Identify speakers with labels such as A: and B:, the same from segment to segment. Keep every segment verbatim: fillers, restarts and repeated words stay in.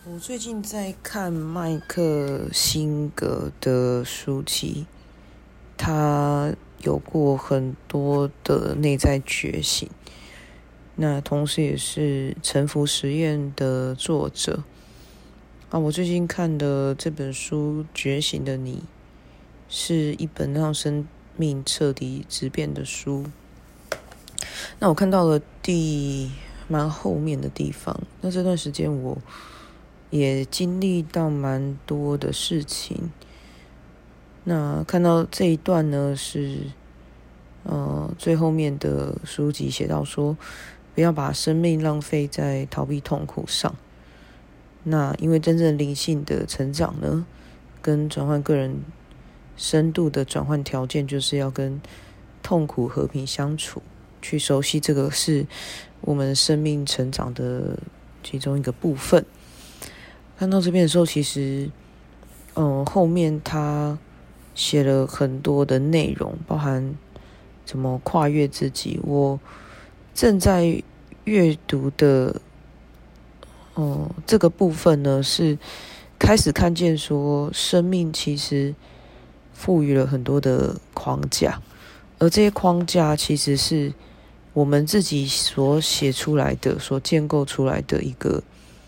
A: 我最近在看麦克辛格的书籍，他有过很多的内在觉醒，那同时也是沉浮实验的作者啊。我最近看的这本书《觉醒的你》是一本让生命彻底质变的书。那我看到了第蛮后面的地方，那这段时间我也经历到蛮多的事情。那看到这一段呢，是呃最后面的书籍写到说，不要把生命浪费在逃避痛苦上。那因为真正灵性的成长呢，跟转换个人深度的转换条件，就是要跟痛苦和平相处，去熟悉这个是我们生命成长的其中一个部分。看到这边的时候，其实嗯，后面他写了很多的内容，包含怎么跨越自己。我正在阅读的嗯这个部分呢，是开始看见说生命其实赋予了很多的框架，而这些框架其实是我们自己所写出来的，所建构出来的一个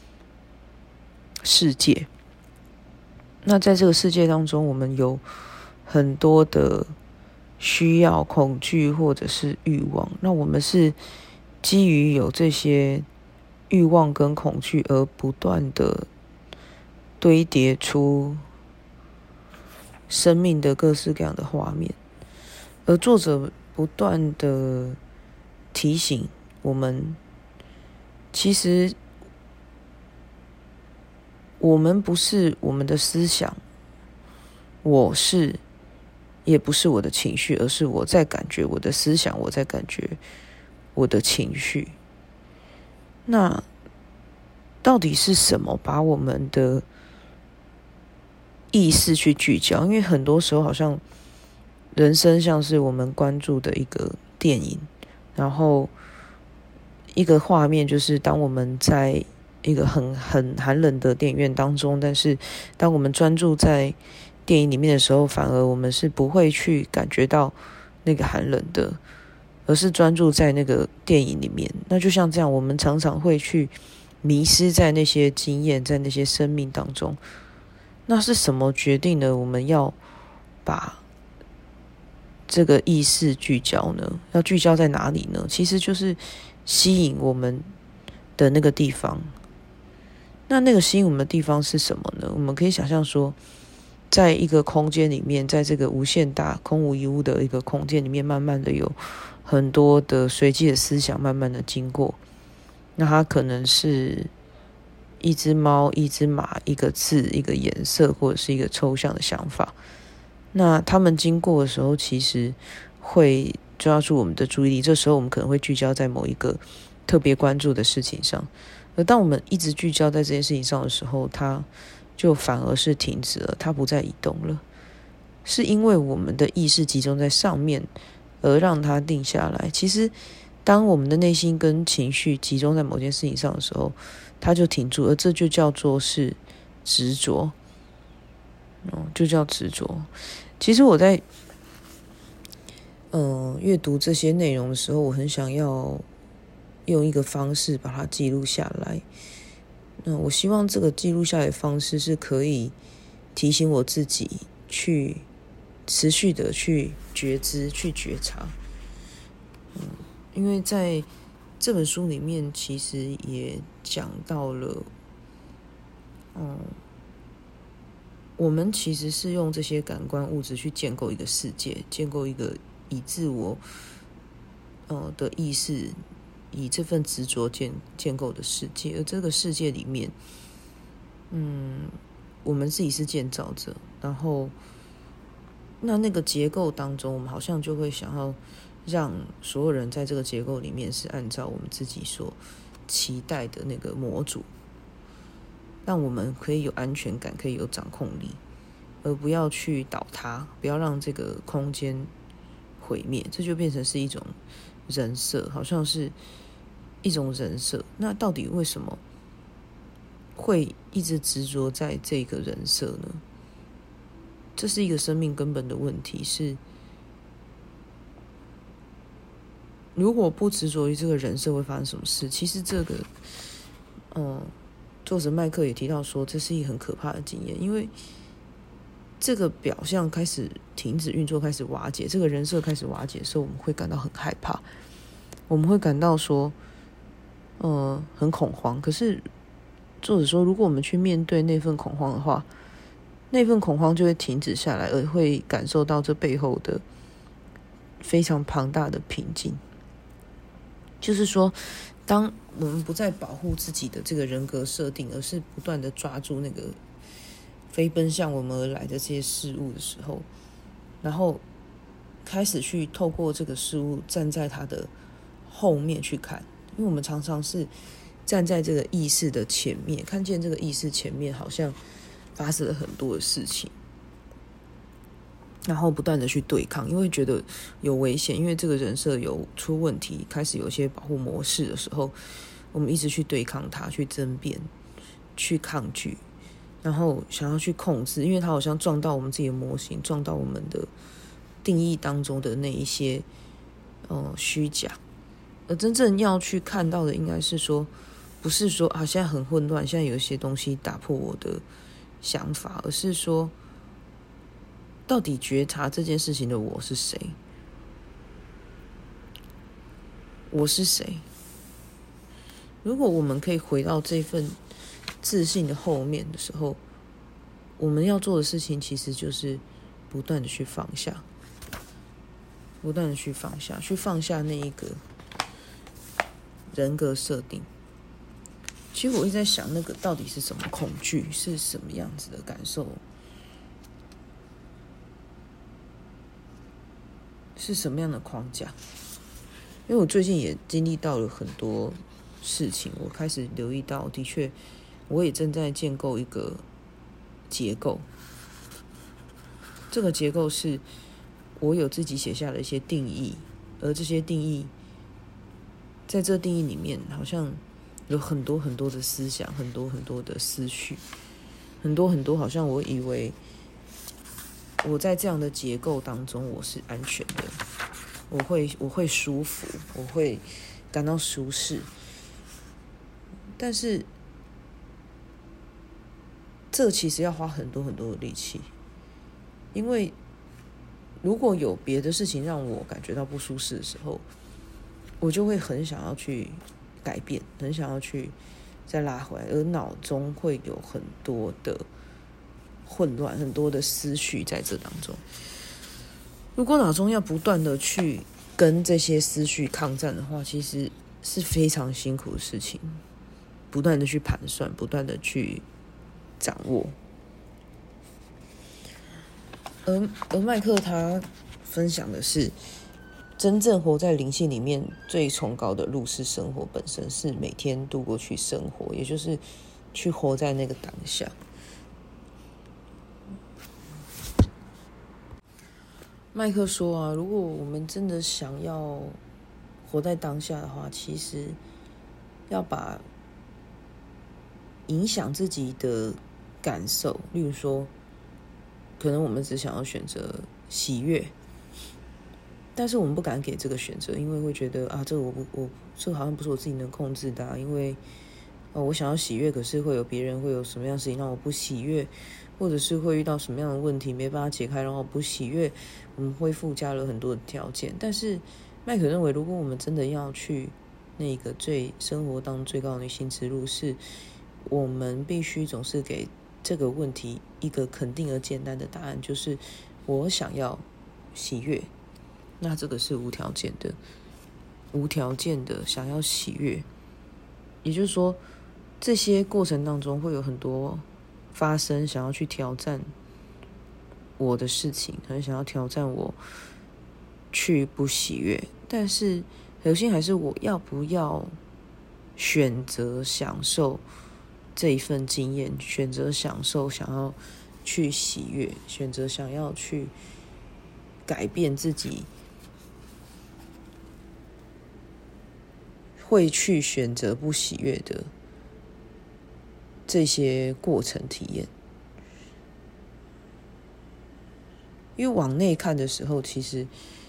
A: 世界。那在这个世界当中，我们有很多的需要、恐惧或者是欲望。那我们是基于有这些欲望跟恐惧而不断的堆叠出生命的各式各样的画面，而作者不断的提醒我们，其实我们不是我们的思想，我是也不是我的情绪，而是我在感觉我的思想，我在感觉我的情绪。那到底是什么把我们的意识去聚焦？因为很多时候好像人生像是我们关注的一个电影，然后一个画面就是当我们在一个很很寒冷的电影院当中，但是当我们专注在电影里面的时候，反而我们是不会去感觉到那个寒冷的，而是专注在那个电影里面。那就像这样，我们常常会去迷失在那些经验，在那些生命当中。那是什么决定了我们要把这个意识聚焦呢？要聚焦在哪里呢？其实就是吸引我们的那个地方。那那个吸引我们的地方是什么呢？我们可以想象说，在一个空间里面，在这个无限大、空无一物的一个空间里面，慢慢的有很多的随机的思想慢慢的经过。那它可能是一只猫、一只马、一个字、一个颜色，或者是一个抽象的想法。那他们经过的时候，其实会抓住我们的注意力。这时候我们可能会聚焦在某一个特别关注的事情上。而当我们一直聚焦在这件事情上的时候，它就反而是停止了，它不再移动了。是因为我们的意识集中在上面，而让它定下来。其实当我们的内心跟情绪集中在某件事情上的时候，它就停住，而这就叫做是执着，哦，就叫执着。其实我在嗯、呃、阅读这些内容的时候，我很想要用一个方式把它记录下来。那我希望这个记录下来的方式是可以提醒我自己去持续的去觉知、去觉察。嗯，因为在这本书里面，其实也讲到了，嗯，我们其实是用这些感官物质去建构一个世界，建构一个以自我呃的意识，以这份执着建建构的世界。而这个世界里面，嗯，我们自己是建造者，然后那那个结构当中，我们好像就会想要让所有人在这个结构里面是按照我们自己所期待的那个模组，让我们可以有安全感，可以有掌控力，而不要去倒塌，不要让这个空间毁灭。这就变成是一种人设，好像是一种人设。那到底为什么会一直执着在这个人设呢？这是一个生命根本的问题，是如果不执着于这个人设会发生什么事？其实这个，嗯，作者麦克也提到说，这是一个很可怕的经验，因为这个表象开始停止运作，开始瓦解，这个人设开始瓦解的时候，我们会感到很害怕，我们会感到说，呃，很恐慌。可是作者说，如果我们去面对那份恐慌的话，那份恐慌就会停止下来，而会感受到这背后的非常庞大的平静。就是说，当我们不再保护自己的这个人格设定，而是不断的抓住那个飞奔向我们而来的这些事物的时候，然后开始去透过这个事物站在它的后面去看，因为我们常常是站在这个意识的前面，看见这个意识前面好像发生了很多的事情，然后不断的去对抗，因为觉得有危险，因为这个人设有出问题，开始有一些保护模式的时候，我们一直去对抗它，去争辩，去抗拒，然后想要去控制，因为它好像撞到我们自己的模型，撞到我们的定义当中的那一些呃虚假，而真正要去看到的应该是说，不是说啊现在很混乱，现在有一些东西打破我的想法，而是说到底觉察这件事情的我是谁？我是谁？如果我们可以回到这份自信的后面的时候，我们要做的事情其实就是不断的去放下，不断的去放下，去放下那一个人格设定。其实我一直在想，那个到底是什么恐惧，是什么样子的感受，是什么样的框架？因为我最近也经历到了很多事情，我开始留意到，的确，我也正在建构一个结构。这个结构是我有自己写下的一些定义，而这些定义，在这定义里面，好像有很多很多的思想，很多很多的思绪，很多很多，好像我以为我在这样的结构当中我是安全的，我会我会舒服，我会感到舒适，但是这其实要花很多很多的力气，因为如果有别的事情让我感觉到不舒适的时候，我就会很想要去改变，很想要去再拉回来，而脑中会有很多的混乱，很多的思绪在这当中。如果脑中要不断的去跟这些思绪抗战的话，其实是非常辛苦的事情，不断的去盘算，不断的去掌握。而而麦克他分享的是，真正活在灵性里面最崇高的路是生活本身，是每天度过去生活，也就是去活在那个当下。麦克说啊，如果我们真的想要活在当下的话，其实要把影响自己的感受，例如说，可能我们只想要选择喜悦，但是我们不敢给这个选择，因为会觉得啊，这个我不我这个好像不是我自己能控制的、啊，因为呃我想要喜悦，可是会有别人会有什么样的事情让我不喜悦，或者是会遇到什么样的问题没办法解开让我不喜悦，我们会附加了很多的条件。但是麦克认为，如果我们真的要去那个最生活当中最高的女性之路，是我们必须总是给这个问题一个肯定而简单的答案，就是我想要喜悦，那这个是无条件的，无条件的想要喜悦。也就是说，这些过程当中会有很多发生想要去挑战我的事情，很想要挑战我去不喜悦，但是核心还是我要不要选择享受这一份经验，选择享受，想要去喜悦，选择想要去改变自己，会去选择不喜悦的这些过程体验。因为往内看的时候，其实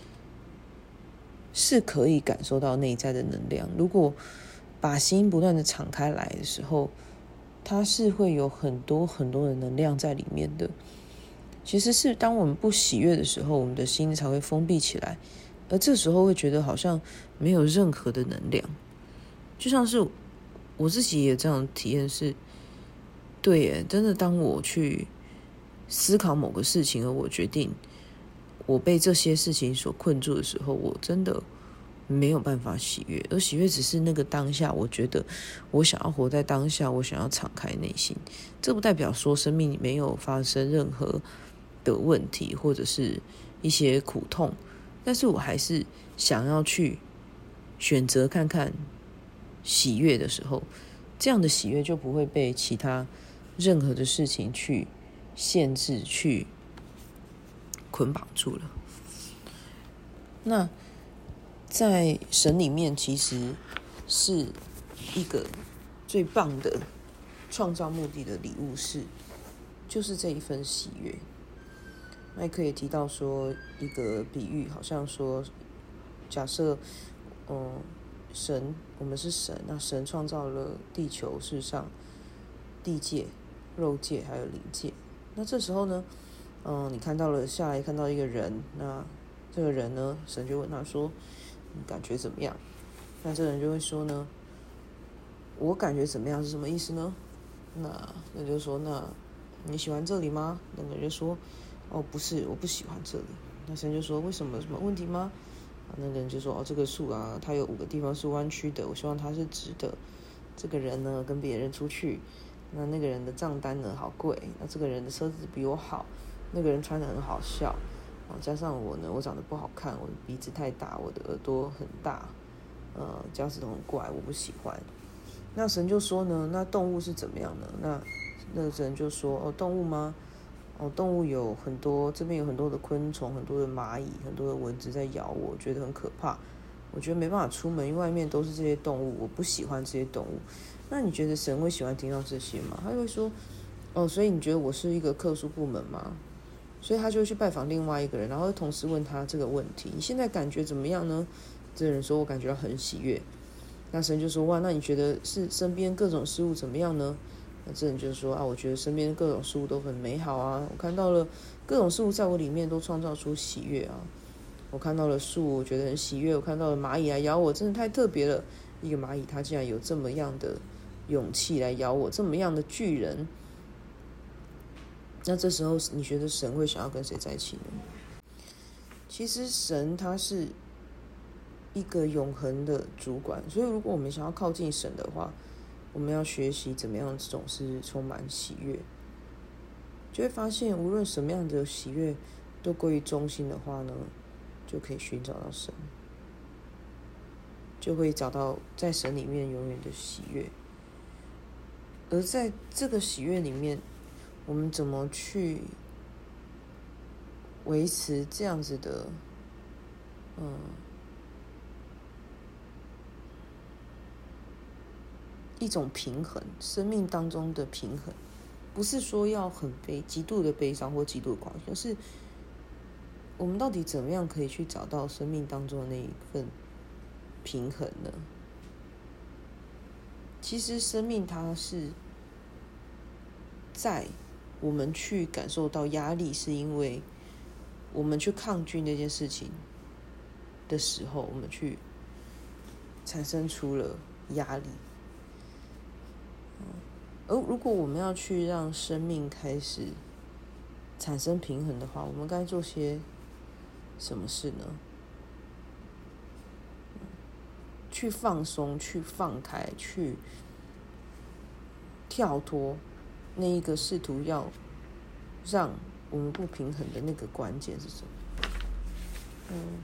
A: 是可以感受到内在的能量。如果把心不断的敞开来的时候，它是会有很多很多的能量在里面的。其实是当我们不喜悦的时候，我们的心才会封闭起来，而这时候会觉得好像没有任何的能量。就像是我自己也这样的体验是，对耶，真的当我去思考某个事情，而我决定我被这些事情所困住的时候，我真的没有办法喜悦。而喜悦只是那个当下，我觉得我想要活在当下，我想要敞开内心。这不代表说生命里没有发生任何的问题或者是一些苦痛，但是我还是想要去选择看看喜悦的时候，这样的喜悦就不会被其他任何的事情去限制、去捆绑住了。那在神里面，其实是一个最棒的创造目的的礼物是，就是这一份喜悦。麦克也提到说一个比喻，好像说，假设，嗯，神，我们是神，那神创造了地球、世上、地界、肉界还有灵界。那这时候呢，嗯，你看到了下来看到一个人，那这个人呢，神就问他说：“你感觉怎么样？”那这个人就会说呢：“我感觉怎么样是什么意思呢？”那那就说：“那你喜欢这里吗？”那个人就说：“哦，不是，我不喜欢这里。”那神就说：“为什么？有什么问题吗？”那个人就说：“哦，这个树啊，它有五个地方是弯曲的，我希望它是直的。这个人呢，跟别人出去，那那个人的账单呢好贵，那这个人的车子比我好，那个人穿得很好笑，啊，加上我呢，我长得不好看，我的鼻子太大，我的耳朵很大，呃，脚趾头很怪，我不喜欢。”那神就说呢：“那动物是怎么样呢？”那那个人就说：“哦，动物吗？哦，动物有很多，这边有很多的昆虫，很多的蚂蚁，很多的蚊子在咬我，我觉得很可怕。我觉得没办法出门，因为外面都是这些动物，我不喜欢这些动物。”那你觉得神会喜欢听到这些吗？他就会说：“哦，所以你觉得我是一个特殊部门吗？”所以他就会去拜访另外一个人，然后同时问他这个问题：“你现在感觉怎么样呢？”这个人说：“我感觉到很喜悦。”那神就说：“哇，那你觉得是身边各种事物怎么样呢？”那这人就说：“啊，我觉得身边各种事物都很美好啊，我看到了各种事物在我里面都创造出喜悦啊。我看到了树，我觉得很喜悦；我看到了蚂蚁来咬我，真的太特别了。一个蚂蚁它竟然有这么样的勇气来咬我，这么样的巨人。”那这时候你觉得神会想要跟谁在一起呢？其实神他是一个永恒的主管，所以如果我们想要靠近神的话，我们要学习怎么样总是充满喜悦，就会发现无论什么样的喜悦都归于中心的话呢，就可以寻找到神，就会找到在神里面永远的喜悦。而在这个喜悦里面，我们怎么去维持这样子的嗯一种平衡，生命当中的平衡，不是说要很悲极度的悲伤或极度的狂喜，而是我们到底怎么样可以去找到生命当中的那一份平衡呢？其实生命它是在我们去感受到压力，是因为我们去抗拒那件事情的时候，我们去产生出了压力。而如果我们要去让生命开始产生平衡的话，我们该做些什么事呢？去放松，去放开，去跳脱那一个试图要让我们不平衡的那个关键是什么？嗯，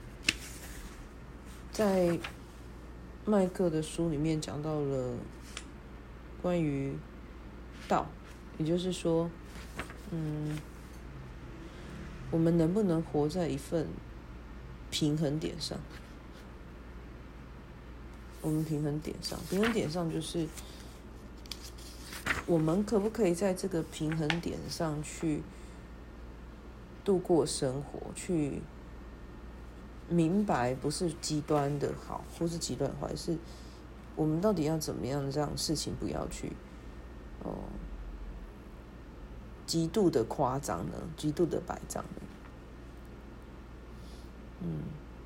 A: 在麦克的书里面讲到了关于道，也就是说，嗯，我们能不能活在一份平衡点上？我们平衡点上，平衡点上就是我们可不可以在这个平衡点上去度过生活，去明白不是极端的好，或是极端的坏，是我们到底要怎么样让事情不要去哦极度的夸张呢，极度的摆张呢？嗯，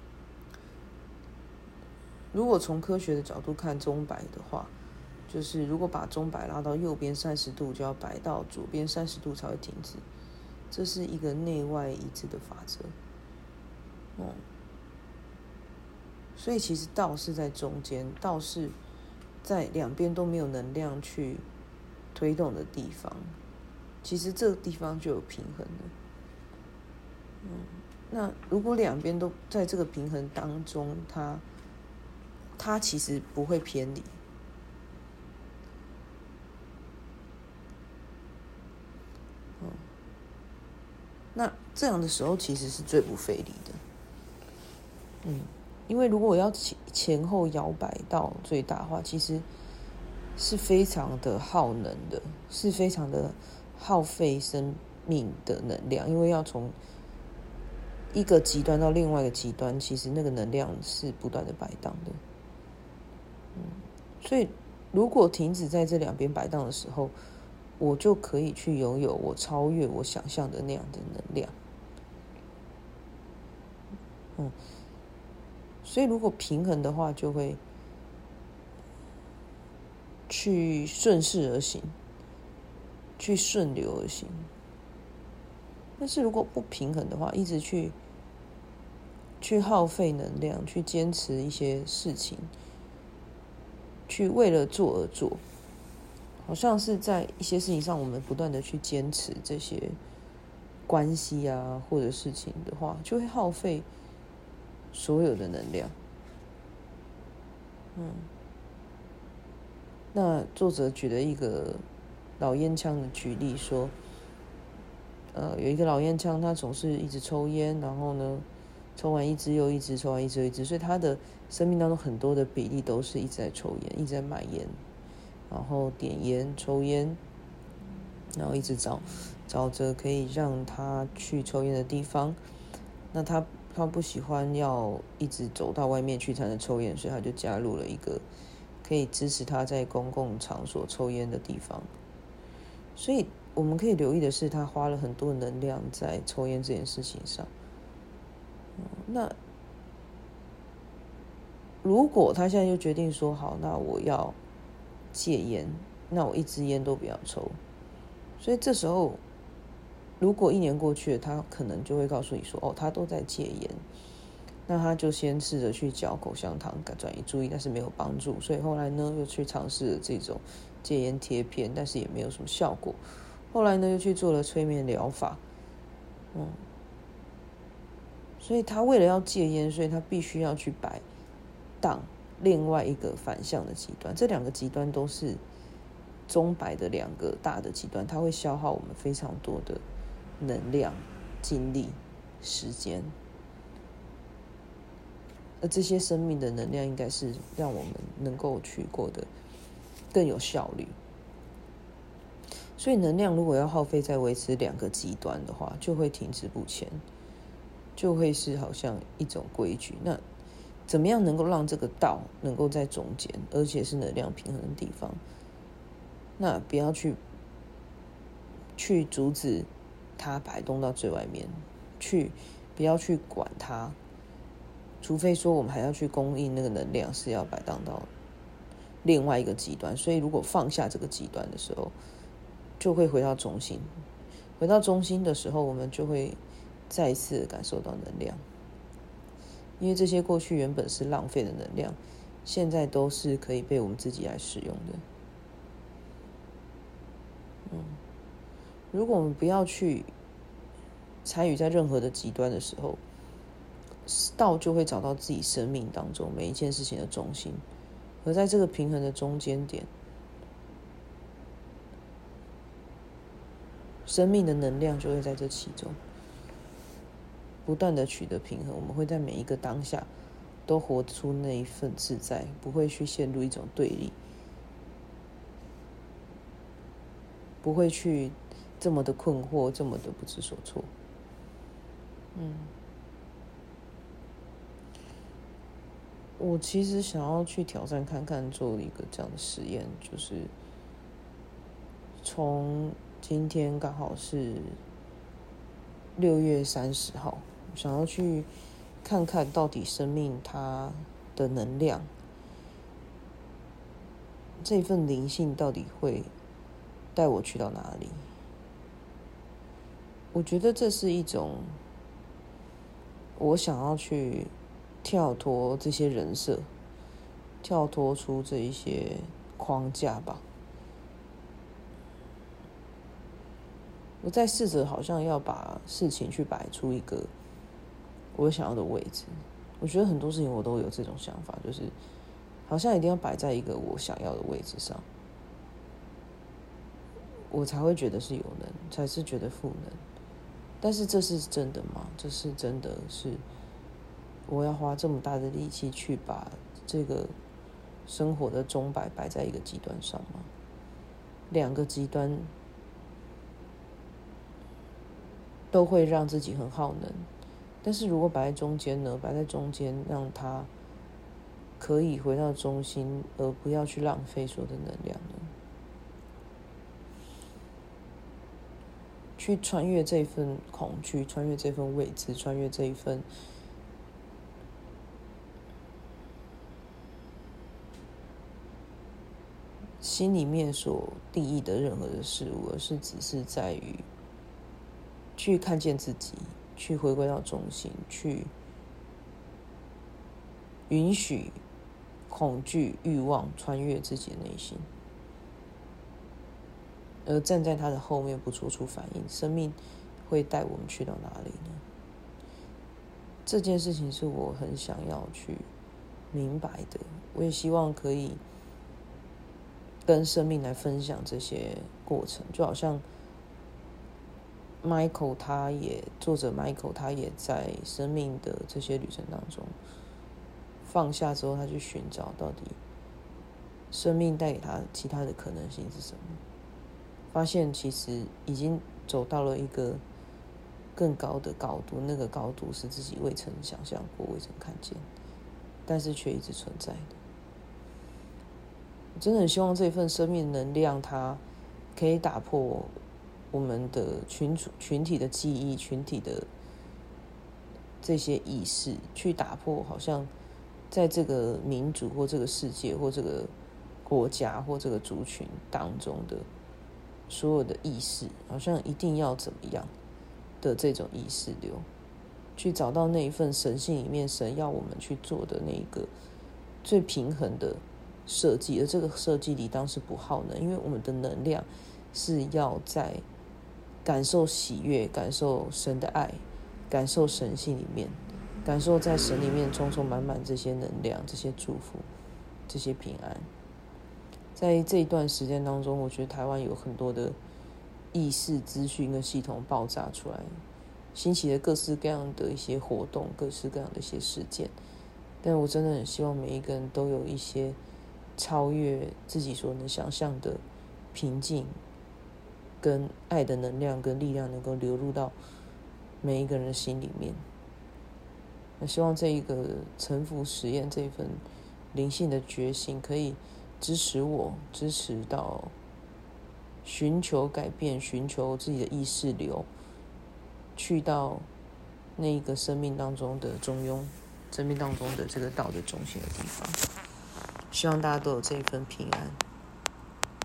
A: 如果从科学的角度看钟摆的话，就是如果把钟摆拉到右边三十度，就要摆到左边三十度才会停止，这是一个内外一致的法则。嗯，所以其实道是在中间，道是在两边都没有能量去推动的地方，其实这个地方就有平衡了。嗯，那如果两边都在这个平衡当中，它它其实不会偏离。嗯，那这样的时候其实是最不费力的。嗯，因为如果我要前后摇摆到最大化，其实是非常的耗能的，是非常的耗费生命的能量，因为要从一个极端到另外一个极端，其实那个能量是不断的摆荡的。嗯，所以如果停止在这两边摆荡的时候，我就可以去拥有我超越我想象的那样的能量。嗯，所以如果平衡的话，就会去顺势而行，去顺流而行。但是如果不平衡的话，一直去去耗费能量，去坚持一些事情，去为了做而做，好像是在一些事情上，我们不断的去坚持这些关系啊，或者事情的话，就会耗费所有的能量。嗯，那作者举了一个老烟枪的举例说，呃，有一个老烟枪，他总是一直抽烟，然后呢，抽完一支又一支，抽完一支又一支，所以他的生命当中很多的比例都是一直在抽烟，一直在买烟，然后点烟、抽烟，然后一直找找着可以让他去抽烟的地方。那他他不喜欢要一直走到外面去才能抽烟，所以他就加入了一个可以支持他在公共场所抽烟的地方。所以我们可以留意的是，他花了很多能量在抽烟这件事情上。那如果他现在就决定说好，那我要戒烟，那我一支烟都不要抽。所以这时候如果一年过去了，他可能就会告诉你说，哦，他都在戒烟，那他就先试着去嚼口香糖转移注意，但是没有帮助，所以后来呢又去尝试了这种戒烟贴片，但是也没有什么效果。后来呢又去做了催眠疗法，嗯，所以他为了要戒烟，所以他必须要去摆荡另外一个反向的极端，这两个极端都是钟摆的两个大的极端，它会消耗我们非常多的能量、精力、时间，而这些生命的能量应该是让我们能够去过得更有效率。所以能量如果要耗费在维持两个极端的话，就会停滞不前，就会是好像一种规矩。那怎么样能够让这个道能够在中间，而且是能量平衡的地方？那不要去去阻止它摆动到最外面去，不要去管它，除非说我们还要去供应那个能量是要摆荡到另外一个极端。所以如果放下这个极端的时候，就会回到中心，回到中心的时候，我们就会再一次感受到能量，因为这些过去原本是浪费的能量，现在都是可以被我们自己来使用的。嗯，如果我们不要去参与在任何的极端的时候，道就会找到自己生命当中每一件事情的中心，而在这个平衡的中间点，生命的能量就会在这其中不断的取得平衡。我们会在每一个当下都活出那一份自在，不会去陷入一种对立。 不会去这么的困惑，这么的不知所措。嗯，我其实想要去挑战看看，做一个这样的实验，就是从今天刚好是六月三十号，想要去看看到底生命它的能量，这份灵性到底会带我去到哪里？我觉得这是一种我想要去跳脱这些人设，跳脱出这一些框架吧。我在试着好像要把事情去摆出一个我想要的位置。我觉得很多事情我都有这种想法，就是好像一定要摆在一个我想要的位置上，我才会觉得是有能，才是觉得赋能。但是这是真的吗？这是真的是我要花这么大的力气去把这个生活的钟摆摆在一个极端上吗？两个极端都会让自己很耗能，但是如果摆在中间呢？摆在中间，让它可以回到中心，而不要去浪费所有的能量呢？去穿越这份恐惧，穿越这份未知，穿越这一份心里面所定义的任何的事物，而是只是在于去看见自己，去回归到中心，去允许恐惧、欲望穿越自己的内心，而站在他的后面不做出反应，生命会带我们去到哪里呢？这件事情是我很想要去明白的，我也希望可以跟生命来分享这些过程，就好像 Michael 他也作者 Michael 他也在生命的这些旅程当中放下之后，他去寻找到底生命带给他其他的可能性是什么，发现其实已经走到了一个更高的高度，那个高度是自己未曾想象过、未曾看见，但是却一直存在的。我真的很希望这份生命能量，它可以打破我们的群组、群体的记忆、群体的这些意识，去打破好像在这个民族或这个世界或这个国家或这个族群当中的所有的意识，好像一定要怎么样的这种意识流，去找到那一份神性里面神要我们去做的那一个最平衡的设计，而这个设计理当是不耗能，因为我们的能量是要在感受喜悦、感受神的爱、感受神性里面，感受在神里面充充满满这些能量、这些祝福、这些平安。在这一段时间当中，我觉得台湾有很多的意识资讯跟系统爆炸出来，兴起的各式各样的一些活动，各式各样的一些事件。但我真的很希望每一个人都有一些超越自己所能想象的平静跟爱的能量跟力量能够流入到每一个人的心里面。我希望这一个臣服实验，这一份灵性的觉醒，可以支持我，支持到寻求改变，寻求自己的意识流，去到那一个生命当中的中庸，生命当中的这个道的中心的地方。希望大家都有这一份平安。